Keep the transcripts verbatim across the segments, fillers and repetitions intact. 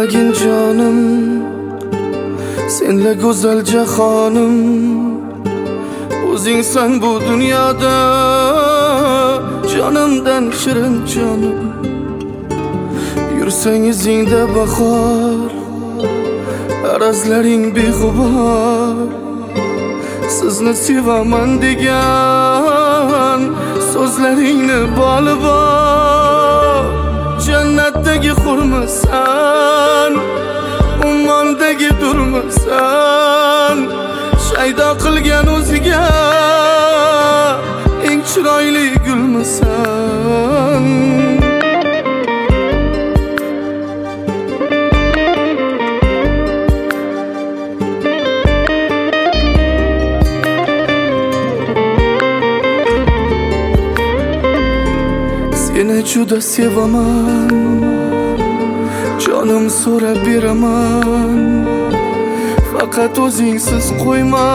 ko'rmagin jonim, senla go'zal jahonim. O'zingsan bu dunyoda jonimdan shirin jonim. Yursang izingda bahor, arazlaring beg'ubor. Sizni sevaman degan so'zlaringni boli bor. Jannatdagi hurmisan, ummondagi durmisan. Shaydo qilgan o'ziga eng chiroyli gulmisan. Seni juda sevaman, jonim so'rab beraman. Faqat o'zingsiz qo'yma,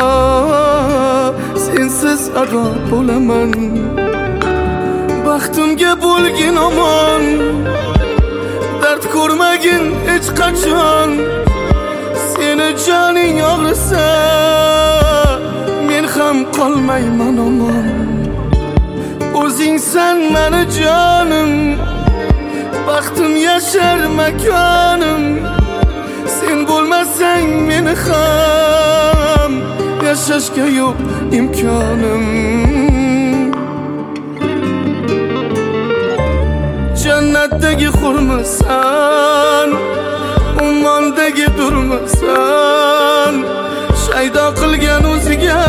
sensiz ado bo'laman. Baxtimga bo'lgin omon, dard ko'rmagin hech qachon. Seni joning og'risa, men ham qolmayman omon. O'zingsan mani jonim, baxtim yashar makonim. Sen bo'lmasang meni ham yashashga yo'q imkonim. Jannatdagi hurmisan, ummondagi durmisan. Shaydo qilgan o'ziga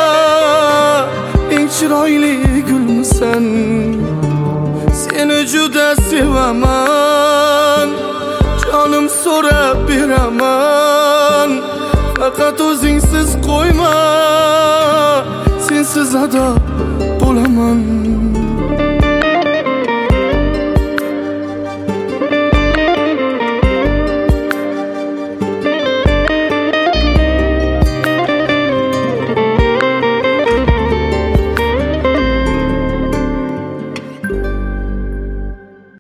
eng chiroyli gulmisan. Seni juda sevaman, jonim so'rab beraman. Faqat o'zingsiz qo'yma, sensiz ado bo'laman.